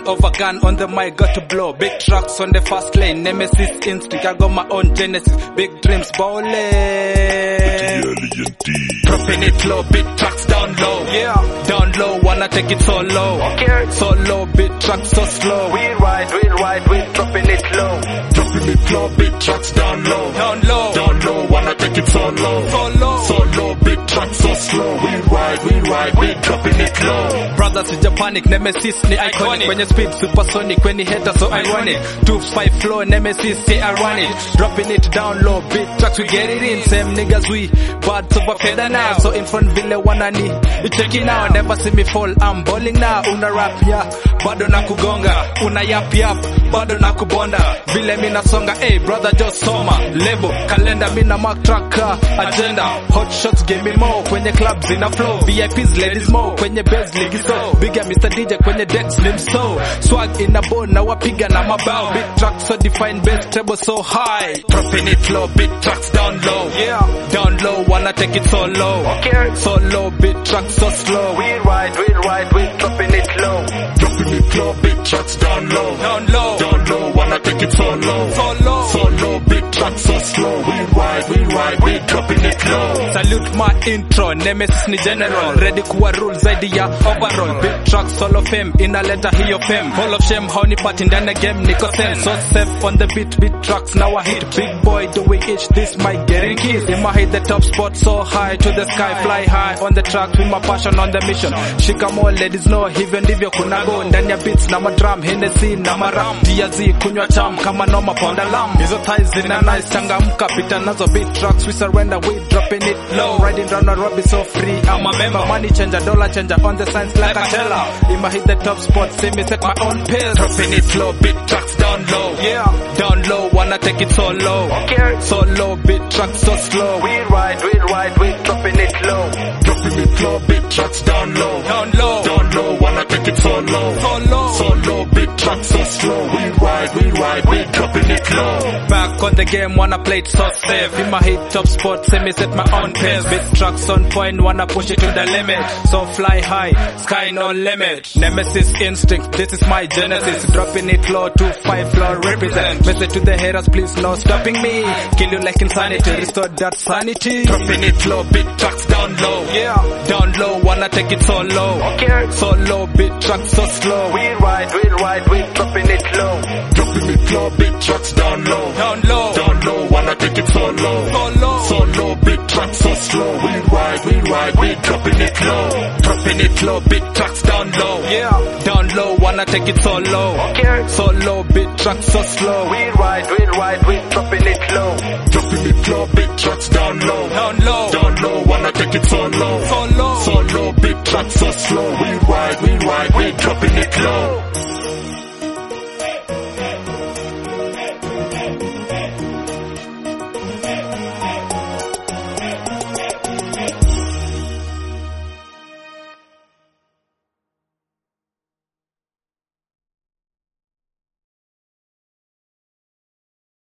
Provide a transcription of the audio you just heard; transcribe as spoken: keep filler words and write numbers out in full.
King of a gun on the mic, got to blow. Big trucks on the fast lane, Nemesis instinct. I got my own genesis, big dreams bowling. Dropping it low, big trucks down low. Yeah, down low, wanna take it so low. Okay, so low, big trucks so slow. We ride, we ride, we dropping it low. Dropping it low, big trucks down low. Down low, down low, wanna take it so low. So low, so low, big trucks so slow. We ride, we ride, we dropping it low. Brothers with Japanic, Nemesis ni iconic. When you speed supersonic, when you hate so ironic. Two five flow, Nemesis say I run it. Dropping it down low, big trucks we get it in. Same niggas we bad super feather now. So in front ville wanna ni you check it now. Never see me fall, I'm balling now. Una rap ya, bado na kugonga. Una yap yap, bado na kubonda. Vile mina songa, hey brother just soma. Label, calendar mina mark tracker. Agenda, hot shots give me more. Kwenye clubs in a flow, V I Ps ladies more. Kwenye beds ligi so, bigger Mister D J kwenye deck slim so. Swag in a bone, na wapiga na mabao. Big tracks so define best table so high. Dropping it low, big tracks down low. Yeah, down low, wanna take it so low. Okay, so low, big tracks so slow. We ride, we ride, we dropping it low. Dropping it low, big tracks down low. Down low, down low, wanna take it so low. So low, so low, big tracks so slow. We ride, we ride, we dropping it low. Salute my intro, Nemesis ni general. Ready kuwa rule zaidi ya overall. Big tracks solo fame, inaleta hiyo fame. Hall of shame, honey party ndani ya game, niko same. So safe on the beat, big tracks now I hit. Big boy do we itch, this mic getting keys. In my hit the top spot so high to the sky. Fly high on the track with my passion on the mission. Shika more ladies know, hivyo ndivyo kunago. Ndani ya beats na madrum, Hennessy na maram. T Z kunywa cham kama noma ponda lam. Hizo ties zina nice, changamka pita nazo. Big tracks we surrender, we dropping it low. Riding round a Robbie so free, I'm a member. Money changer, dollar changer on the signs like a teller. In my hit the top spot, see me set my own pace. Dropping it low, big tracks down low. Yeah, down low, wanna take it so low. Okay, so low, big tracks so slow. We ride, we ride, we dropping it low. Dropping it low, big tracks down low. Down low, down low, wanna take it so low. So low, so low, big tracks so slow. We ride, we ride, we dropping it low. Back on the game, wanna play it so safe. In my hit top spot, see me set my own pace. Big tracks on point, wanna push it to the limit. So fly high, sky no limit. Nemesis instinct, this is my genesis. Dropping it low, two five floor represent. Message to the haters, please no stopping me. Kill you like insanity, restore that sanity. Dropping it low, big tracks down low. Yeah, down low, wanna take it so low. Okay, so low, big tracks so slow. We ride, we ride, we dropping it low. Dropping it low, big tracks down low. Down low, down low, wanna take it so low. So low, so low, big tracks so slow. We ride, we ride, we dropping it low. Dropping it low, big tracks down low. Yeah, down low, wanna take it so low. Okay, so low, big tracks so slow. We ride, we ride, we dropping it low. Dropping it low, big tracks down low. Down low, down low, wanna take it so low. So low, so low, big tracks so slow. We ride, we ride, we dropping it low.